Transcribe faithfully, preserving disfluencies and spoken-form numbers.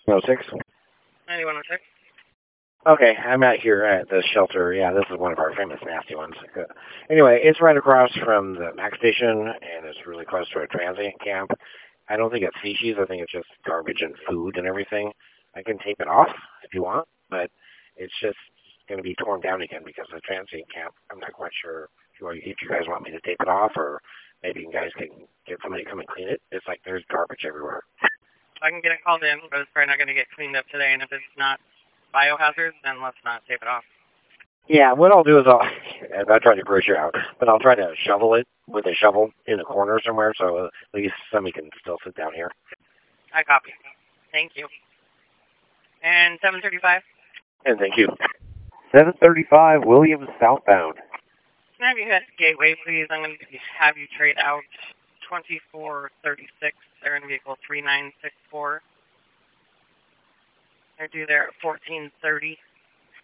oh six? ninety-one oh six. Okay, I'm out here at the shelter. Yeah, this is one of our famous nasty ones. Uh, Anyway, it's right across from the Mac station, and it's really close to a transient camp. I don't think it's feces. I think it's just garbage and food and everything. I can tape it off if you want, but it's just going to be torn down again because of the transient camp. I'm not quite sure if you, if you guys want me to tape it off, or maybe you guys can get somebody to come and clean it. It's like there's garbage everywhere. I can get it called in, but it's probably not going to get cleaned up today, and if it's not biohazard, then let's not tape it off. Yeah, what I'll do is I'll, I'm not trying to gross you out, but I'll try to shovel it with a shovel in a corner somewhere so at least somebody can still sit down here. I copy. Thank you. And seven thirty-five? And thank you. seven thirty-five Williams southbound. Can I have you head to Gateway, please? I'm going to have you trade out twenty-four thirty-six. They're in vehicle three nine six four. They're due there at fourteen thirty.